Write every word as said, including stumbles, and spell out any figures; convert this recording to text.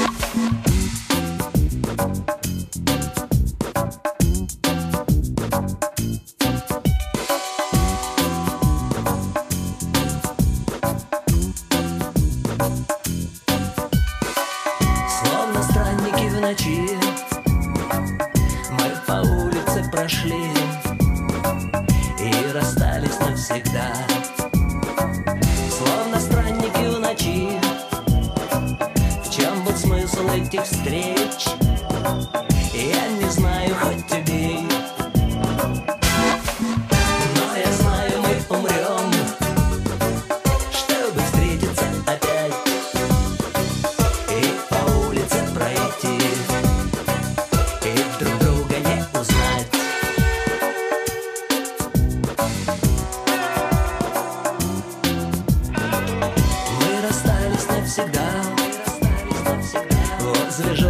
Словно странники в ночи мы по улице прошли и расстались навсегда. Словно странники в ночи. В чем был смысл этих встреч? Я не знаю, хоть тебе. Но я знаю, мы умрем, чтобы встретиться опять и по улице пройти, и друг друга не узнать. Мы расстались навсегда возле